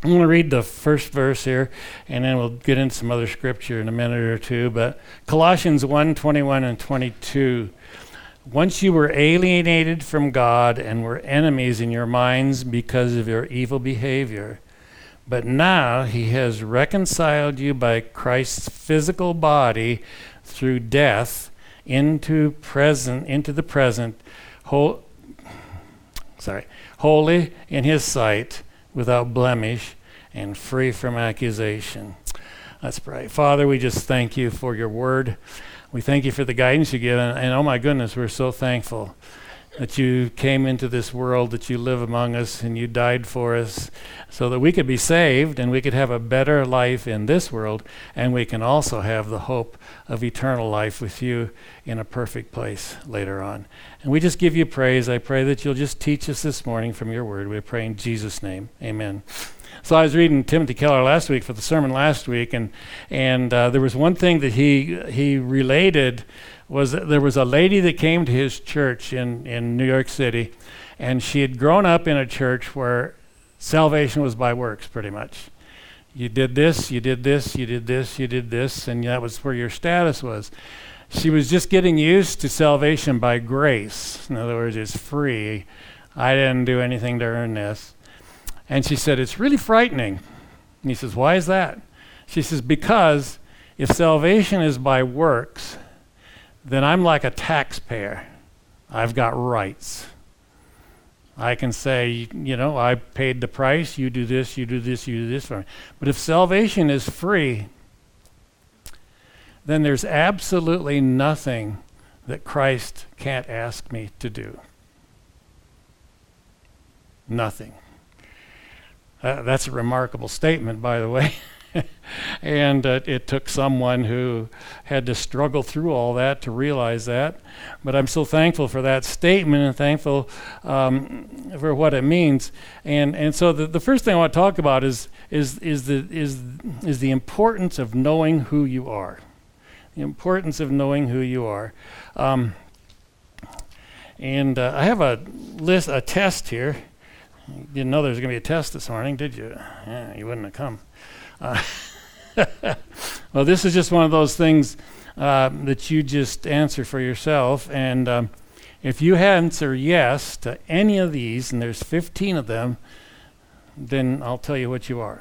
I'm going to read the first verse here, and then we'll get into some other scripture in a minute or two. But Colossians 1:21 and 22. Once you were alienated from God and were enemies in your minds because of your evil behavior. But now he has reconciled you by Christ's physical body through death into the present, holy in his sight, without blemish, and free from accusation. Let's pray. Father, we just thank you for your word. We thank you for the guidance you give, and oh my goodness, we're so thankful that you came into this world, that you live among us, and you died for us so that we could be saved and we could have a better life in this world, and we can also have the hope of eternal life with you in a perfect place later on. And we just give you praise. I pray that you'll just teach us this morning from your word. We pray in Jesus' name. Amen. So I was reading Timothy Keller last week for the sermon last week, and there was one thing that he related was that there was a lady that came to his church in New York City, and she had grown up in a church where salvation was by works, pretty much. You did this, you did this, you did this, you did this, and that was where your status was. She was just getting used to salvation by grace. In other words, it's free. I didn't do anything to earn this. And she said, it's really frightening. And he says, why is that? She says, because if salvation is by works, then I'm like a taxpayer. I've got rights. I can say, I paid the price, you do this, you do this, you do this for me. But if salvation is free, then there's absolutely nothing that Christ can't ask me to do. Nothing. That's a remarkable statement, by the way. And it took someone who had to struggle through all that to realize that. But I'm so thankful for that statement and thankful for what it means. And so the first thing I want to talk about is the importance of knowing who you are. The importance of knowing who you are. And I have a test here. You didn't know there was going to be a test this morning, did you? Yeah, you wouldn't have come. Well, this is just one of those things that you just answer for yourself. And if you answer yes to any of these, and there's 15 of them, then I'll tell you what you are.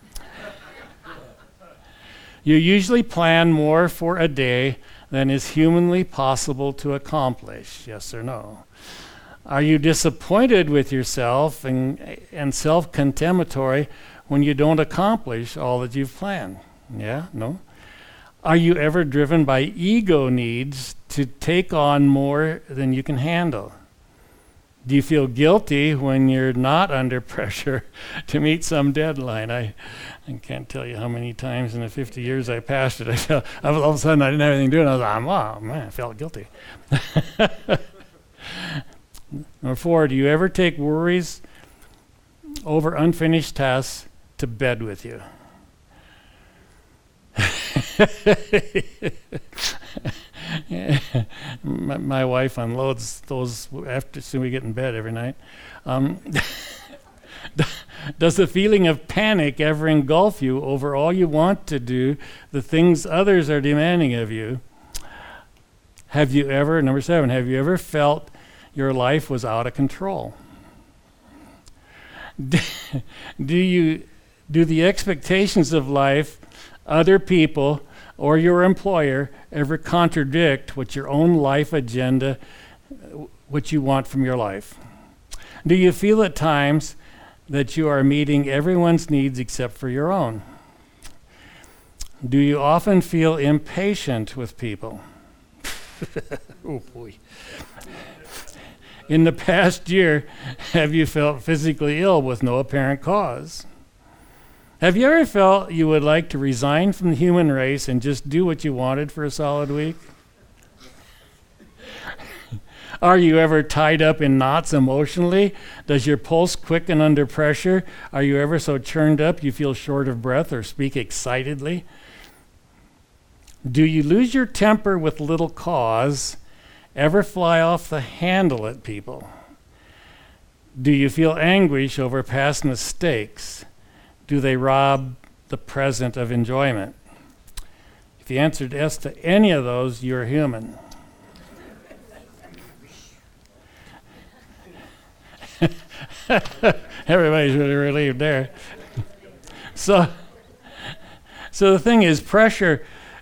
You usually plan more for a day than is humanly possible to accomplish. Yes or no? Are you disappointed with yourself and self-condemnatory when you don't accomplish all that you've planned? Yeah? No? Are you ever driven by ego needs to take on more than you can handle? Do you feel guilty when you're not under pressure to meet some deadline? I can't tell you how many times in the 50 years I pastored, I felt all of a sudden I didn't have anything to do, and I was like, oh man, I felt guilty. Number 4, do you ever take worries over unfinished tasks to bed with you? My wife unloads those after soon we get in bed every night. Does the feeling of panic ever engulf you over all you want to do, the things others are demanding of you? Have you ever, number 7, have you ever felt your life was out of control? Do the expectations of life, other people, or your employer ever contradict what your own life agenda, what you want from your life? Do you feel at times that you are meeting everyone's needs except for your own? Do you often feel impatient with people? Oh boy. In the past year, have you felt physically ill with no apparent cause? Have you ever felt you would like to resign from the human race and just do what you wanted for a solid week? Are you ever tied up in knots emotionally? Does your pulse quicken under pressure? Are you ever so churned up you feel short of breath or speak excitedly? Do you lose your temper with little cause? Ever fly off the handle at people? Do you feel anguish over past mistakes? do they rob the present of enjoyment? If you answered yes to any of those, you're human. Everybody's really relieved there. So the thing is, pressure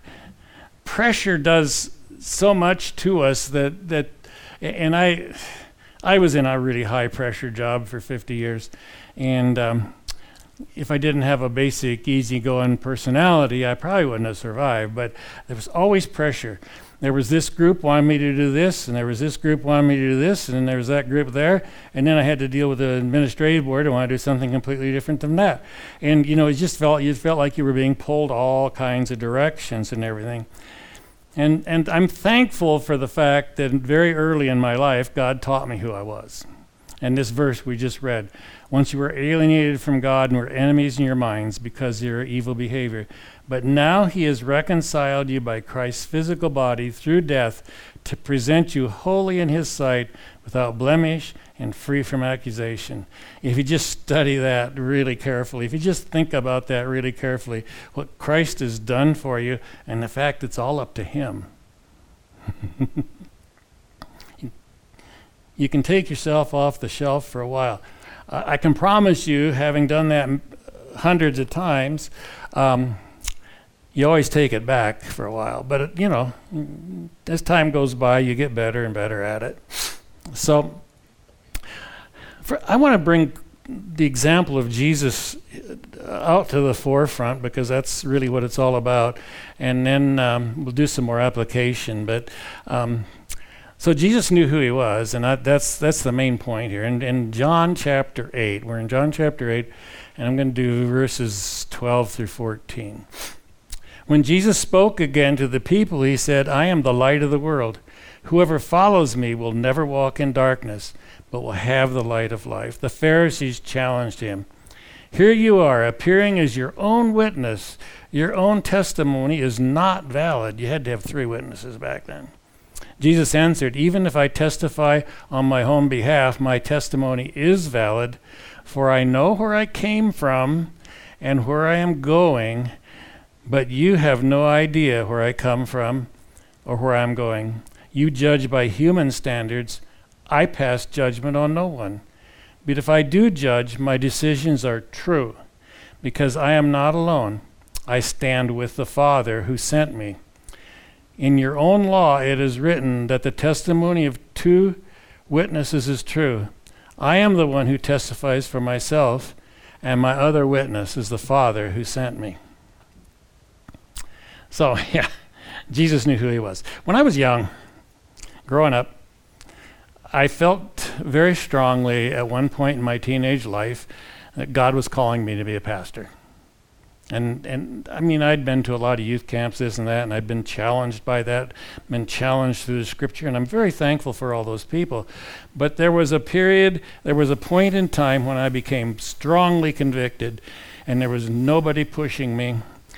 does so much to us that and I was in a really high pressure job for 50 years, and if I didn't have a basic easygoing personality, I probably wouldn't have survived. But there was always pressure. There was this group wanting me to do this, and there was this group wanting me to do this, and then there was that group there, and then I had to deal with the administrative board and want to do something completely different than that. And you felt like you were being pulled all kinds of directions and everything. And I'm thankful for the fact that very early in my life, God taught me who I was. And this verse we just read, once you were alienated from God and were enemies in your minds because of your evil behavior. But now he has reconciled you by Christ's physical body through death to present you holy in his sight, without blemish and free from accusation. If you just study that really carefully, if you just think about that really carefully, what Christ has done for you, and the fact it's all up to him. You can take yourself off the shelf for a while. I can promise you, having done that hundreds of times, you always take it back for a while. But, as time goes by, you get better and better at it. So I want to bring the example of Jesus out to the forefront, because that's really what it's all about. And then we'll do some more application. But so Jesus knew who he was, and that's the main point here. And in John chapter 8, we're in John chapter 8, and I'm going to do verses 12 through 14. When Jesus spoke again to the people, he said, I am the light of the world. Whoever follows me will never walk in darkness, but will have the light of life. The Pharisees challenged him. Here you are, appearing as your own witness. Your own testimony is not valid. You had to have 3 witnesses back then. Jesus answered, even if I testify on my own behalf, my testimony is valid, for I know where I came from and where I am going, but you have no idea where I come from or where I'm going. You judge by human standards. I pass judgment on no one. But if I do judge, my decisions are true, because I am not alone. I stand with the Father who sent me. In your own law it is written that the testimony of 2 witnesses is true. I am the one who testifies for myself, and my other witness is the Father who sent me. So, Jesus knew who he was. When I was young, growing up, I felt very strongly at one point in my teenage life that God was calling me to be a pastor. And I mean, I'd been to a lot of youth camps, this and that, and I'd been challenged by that, been challenged through the scripture, and I'm very thankful for all those people. But there was a point in time when I became strongly convicted, and there was nobody pushing me.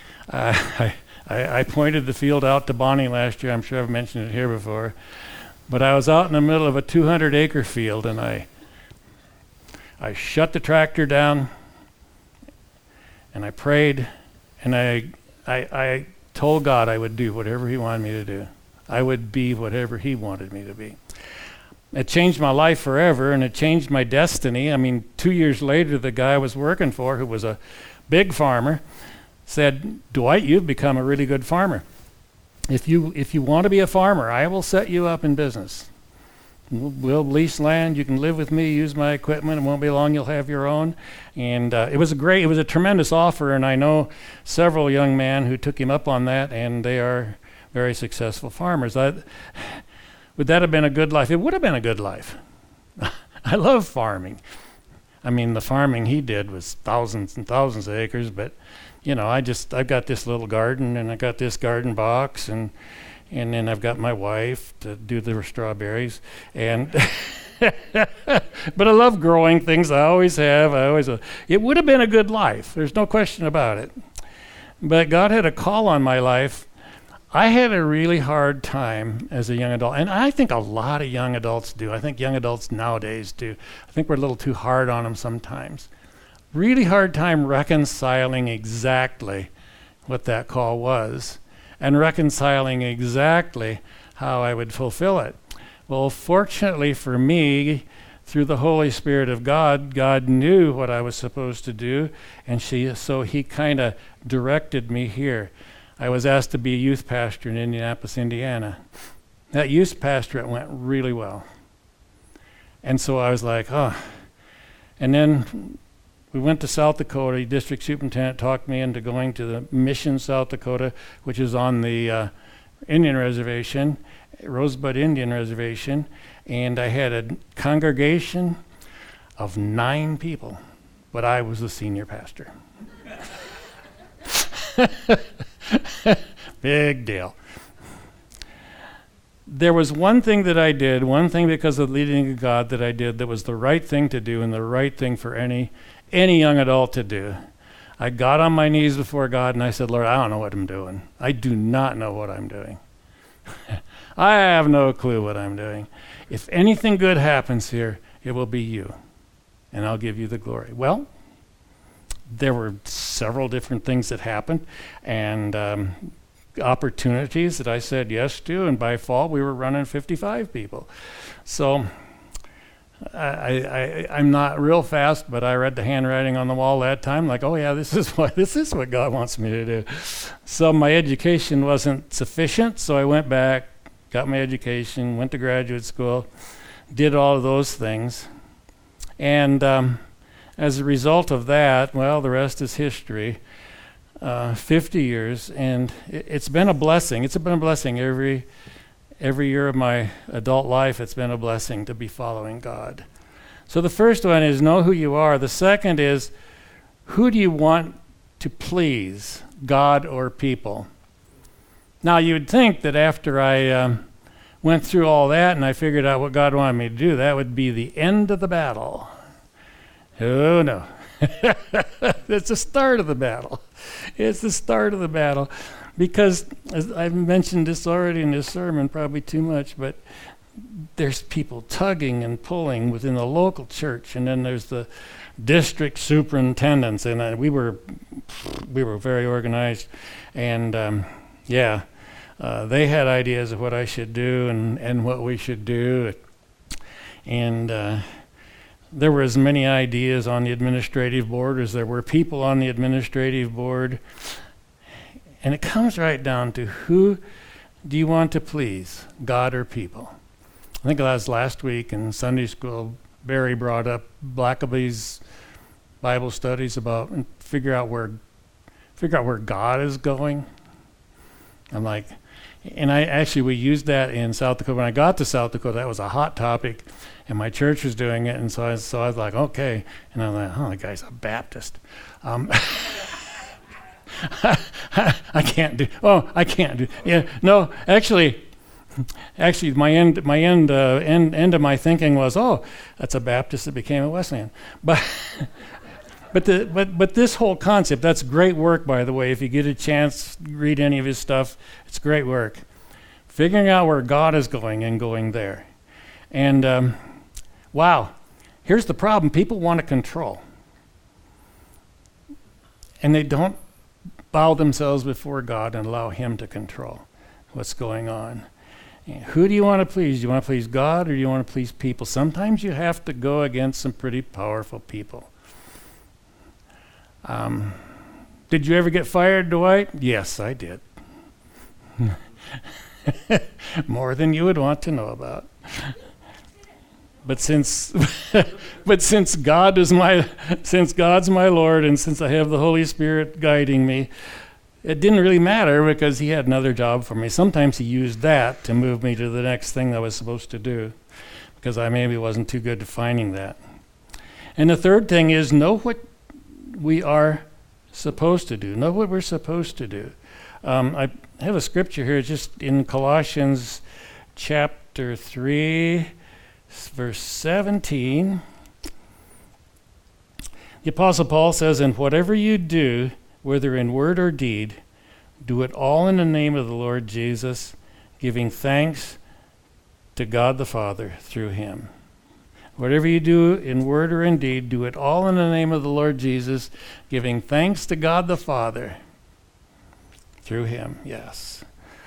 I pointed the field out to Bonnie last year. I'm sure I've mentioned it here before. But I was out in the middle of a 200-acre field, and I shut the tractor down, and I prayed, and I told God I would do whatever he wanted me to do. I would be whatever he wanted me to be. It changed my life forever, and it changed my destiny. I mean, 2 years later, the guy I was working for, who was a big farmer, said, Dwight, you've become a really good farmer. If you want to be a farmer, I will set you up in business. We'll lease land. You can live with me, use my equipment. It won't be long, you'll have your own. And it was a tremendous offer, and I know several young men who took him up on that, and they are very successful farmers. Would that have been a good life? It would have been a good life. I love farming. I mean, the farming he did was thousands and thousands of acres, but I've got this little garden, and I got this garden box, and then I've got my wife to do the strawberries, and but I love growing things. I always have. It would have been a good life. There's no question about it. But God had a call on my life. I had a really hard time as a young adult, and I think a lot of young adults do. I think young adults nowadays do. I think we're a little too hard on them sometimes. really hard time reconciling exactly what that call was and reconciling exactly how I would fulfill it. Well, fortunately for me, through the Holy Spirit of God, God knew what I was supposed to do, and so he kind of directed me here. I was asked to be a youth pastor in Indianapolis, Indiana. That youth pastorate went really well. And so I was like, oh. And then we went to South Dakota. The district superintendent talked me into going to the Mission, South Dakota, which is on the Indian reservation, Rosebud Indian Reservation. And I had a congregation of 9 people, but I was the senior pastor. Big deal. There was one thing that I did, one thing because of the leading of God that I did that was the right thing to do and the right thing for any young adult to do. I got on my knees before God and I said, Lord, I don't know what I'm doing. I do not know what I'm doing. I have no clue what I'm doing. If anything good happens here, it will be you, and I'll give you the glory. Well, there were several different things that happened, and opportunities that I said yes to, and by fall we were running 55 people. So I'm not real fast, but I read the handwriting on the wall that time, like, oh yeah, this is what God wants me to do. So my education wasn't sufficient, so I went back, got my education, went to graduate school, did all of those things. And as a result of that, well, the rest is history. 50 years, and it's been a blessing. It's been a blessing every year of my adult life. It's been a blessing to be following God. So the first one is know who you are. The second is who do you want to please, God or people? Now, you would think that after I went through all that and I figured out what God wanted me to do, that would be the end of the battle. Oh, no. It's the start of the battle. It's the start of the battle. Because, as I've mentioned this already in this sermon, probably too much, but there's people tugging and pulling within the local church, and then there's the district superintendents, and we were very organized, and they had ideas of what I should do and what we should do, and there were as many ideas on the administrative board as there were people on the administrative board, and it comes right down to who do you want to please, God or people? I think that was last week in Sunday school, Barry brought up Blackaby's Bible studies about and figure out where God is going. I'm like, and we used that in South Dakota. When I got to South Dakota, that was a hot topic, and my church was doing it, and so I was like, okay. And I'm like, oh, the guy's a Baptist. I can't do. Yeah, no, actually, my end of my thinking was, oh, that's a Baptist that became a Wesleyan. But this whole concept, that's great work, by the way. If you get a chance, read any of his stuff. It's great work. Figuring out where God is going and going there. And wow, here's the problem. People want to control. And they don't bow themselves before God and allow him to control what's going on. And who do you want to please? Do you want to please God or do you want to please people? Sometimes you have to go against some pretty powerful people. Did you ever get fired, Dwight? Yes, I did. More than you would want to know about. But since God's my Lord, and since I have the Holy Spirit guiding me, it didn't really matter because he had another job for me. Sometimes he used that to move me to the next thing that I was supposed to do, because I maybe wasn't too good at finding that. And the third thing is know what we are supposed to do. Know what we're supposed to do. I have a scripture here just in Colossians chapter 3, verse 17. The Apostle Paul says, and whatever you do, whether in word or deed, do it all in the name of the Lord Jesus, giving thanks to God the Father through him. Whatever you do in word or in deed, do it all in the name of the Lord Jesus, giving thanks to God the Father through him. Yes.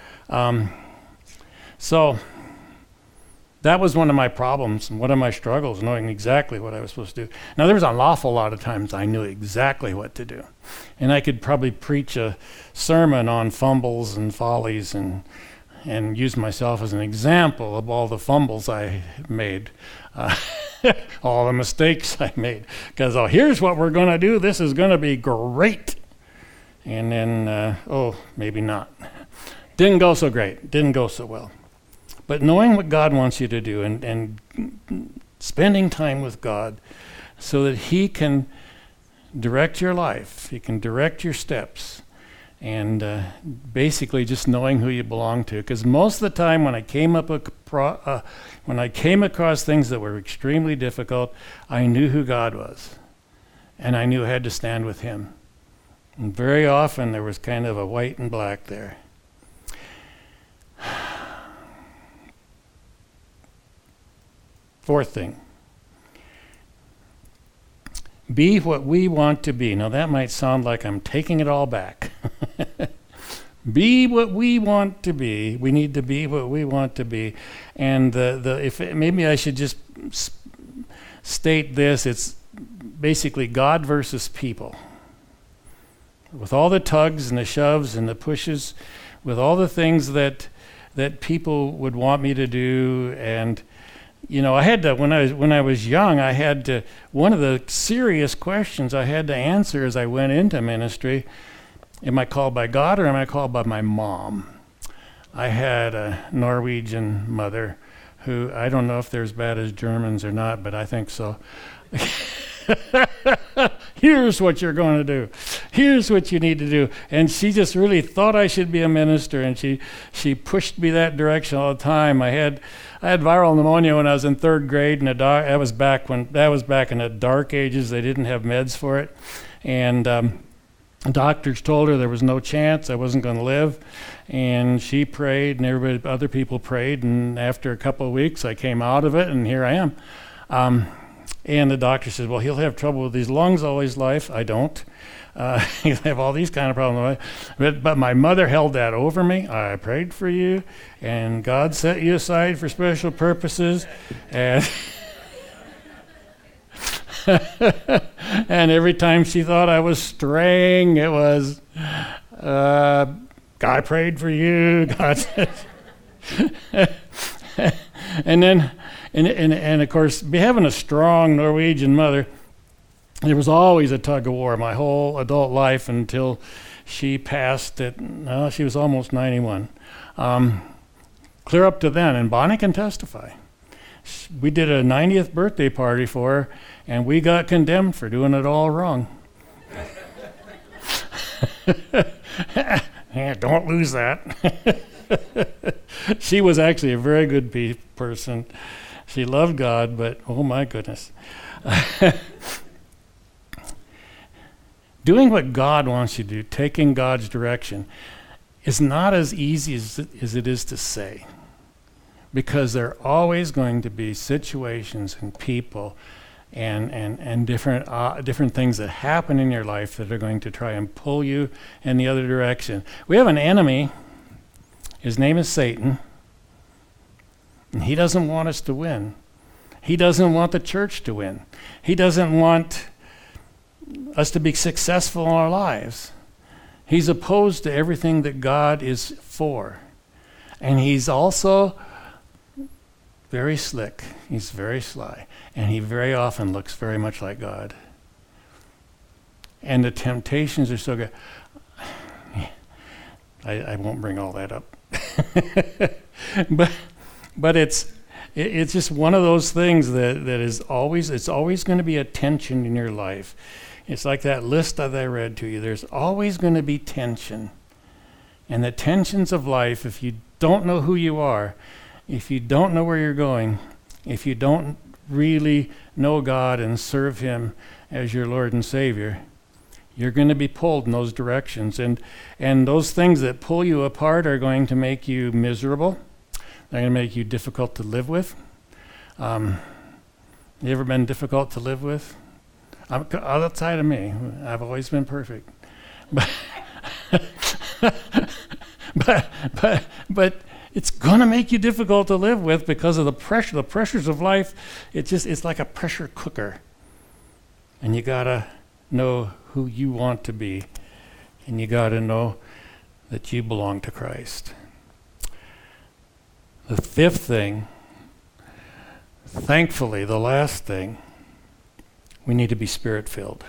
So that was one of my problems and one of my struggles, knowing exactly what I was supposed to do. Now, there was an awful lot of times I knew exactly what to do. And I could probably preach a sermon on fumbles and follies and use myself as an example of all the fumbles I made, all the mistakes I made. Because, here's what we're going to do. This is going to be great. And then, maybe not. Didn't go so great. Didn't go so well. But knowing what God wants you to do and spending time with God so that he can direct your life, he can direct your steps, and basically just knowing who you belong to. Because most of the time when I came across things that were extremely difficult, I knew who God was, and I knew I had to stand with him. And very often there was kind of a white and black there. Fourth thing, be what we want to be. Now that might sound like I'm taking it all back. Be what we want to be. We need to be what we want to be. And maybe I should just state this. It's basically God versus people. With all the tugs and the shoves and the pushes, with all the things that people would want me to do, and I had to, when I was young, I had to, one of the serious questions I had to answer as I went into ministry, am I called by God or am I called by my mom? I had a Norwegian mother who, I don't know if they're as bad as Germans or not, but I think so. Here's what you're going to do. Here's what you need to do. And she just really thought I should be a minister, and she pushed me that direction all the time. I had viral pneumonia when I was in third grade, and that was back in the dark ages. They didn't have meds for it, and doctors told her there was no chance I wasn't going to live. And she prayed, and other people prayed, and after a couple of weeks, I came out of it, and here I am. And the doctor said, well, he'll have trouble with his lungs all his life. I don't. He'll have all these kind of problems. But my mother held that over me. I prayed for you, and God set you aside for special purposes. And and every time she thought I was straying, it was, God prayed for you. God said. And then, and of course, having a strong Norwegian mother, there was always a tug of war my whole adult life until she passed she was almost 91. Clear up to then, and Bonnie can testify. We did a 90th birthday party for her, and we got condemned for doing it all wrong. Yeah, don't lose that. She was actually a very good person. She loved God, but oh my goodness. Doing what God wants you to do, taking God's direction, is not as easy as it is to say. Because there are always going to be situations and people and different things that happen in your life that are going to try and pull you in the other direction. We have an enemy. His name is Satan, and he doesn't want us to win. He doesn't want the church to win. He doesn't want us to be successful in our lives. He's opposed to everything that God is for. And he's also very slick. He's very sly. And he very often looks very much like God. And the temptations are so good. I won't bring all that up. but it's just one of those things that is always, it's always going to be a tension in your life. It's like that list that I read to you. There's always going to be tension. And the tensions of life, if you don't know who you are, if you don't know where you're going, if you don't really know God and serve him as your Lord and Savior, you're going to be pulled in those directions. And those things that pull you apart are going to make you miserable. They're going to make you difficult to live with. You ever been difficult to live with? Outside of me, I've always been perfect. But but it's going to make you difficult to live with because of the pressures of life. It's like a pressure cooker. And you got to know who you want to be. And you got to know that you belong to Christ. The fifth thing, thankfully, the last thing, we need to be Spirit-filled.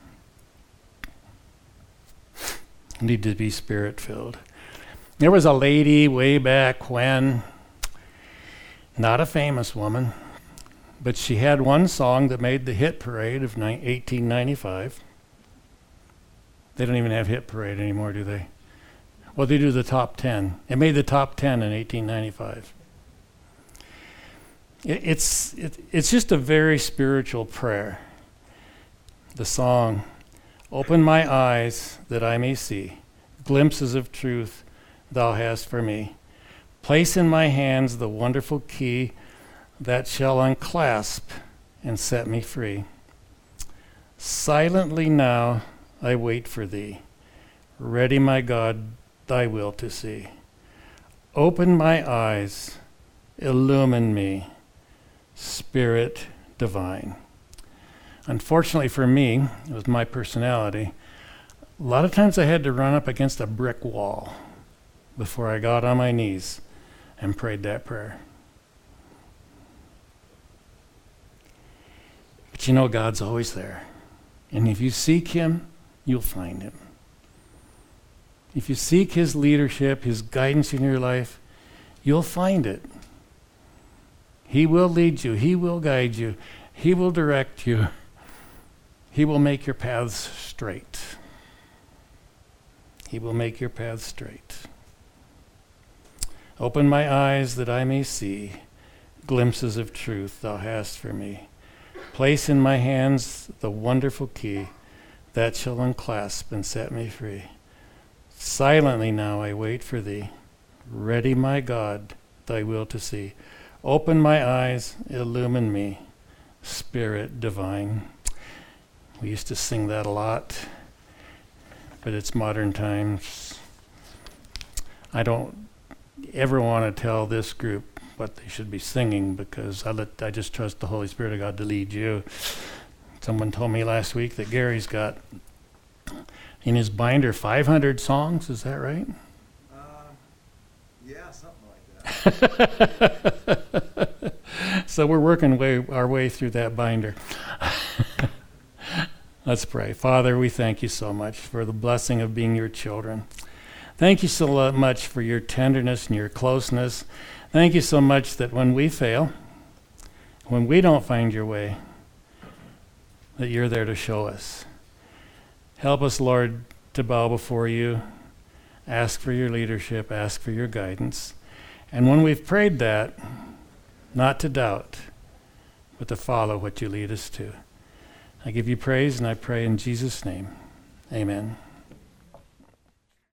We need to be Spirit-filled. There was a lady way back when, not a famous woman, but she had one song that made the hit parade of 1895. They don't even have hit parade anymore, do they? Well, they do the top 10. It made the top 10 in 1895. It's just a very spiritual prayer. The song, "Open my eyes that I may see glimpses of truth thou hast for me. Place in my hands the wonderful key that shall unclasp and set me free. Silently now I wait for thee, ready, my God, thy will to see. Open my eyes, illumine me, Spirit divine." Unfortunately for me, it was my personality, a lot of times I had to run up against a brick wall before I got on my knees and prayed that prayer. But you know, God's always there. And if you seek him, you'll find him. If you seek his leadership, his guidance in your life, you'll find it. He will lead you. He will guide you. He will direct you. He will make your paths straight. He will make your paths straight. Open my eyes that I may see glimpses of truth thou hast for me. Place in my hands the wonderful key that shall unclasp and set me free. Silently now I wait for thee, ready, my God, thy will to see. Open my eyes, illumine me, Spirit divine. We used to sing that a lot, but it's modern times. I don't ever want to tell this group what they should be singing because I just trust the Holy Spirit of God to lead you. Someone told me last week that Gary's got in his binder 500 songs. Is that right? Yeah, something like that. So we're working our way through that binder. Let's pray. Father, we thank you so much for the blessing of being your children. Thank you so much for your tenderness and your closeness. Thank you so much that when we fail, when we don't find your way, that you're there to show us. Help us, Lord, to bow before you, ask for your leadership, ask for your guidance. And when we've prayed that, not to doubt, but to follow what you lead us to. I give you praise and I pray in Jesus' name. Amen.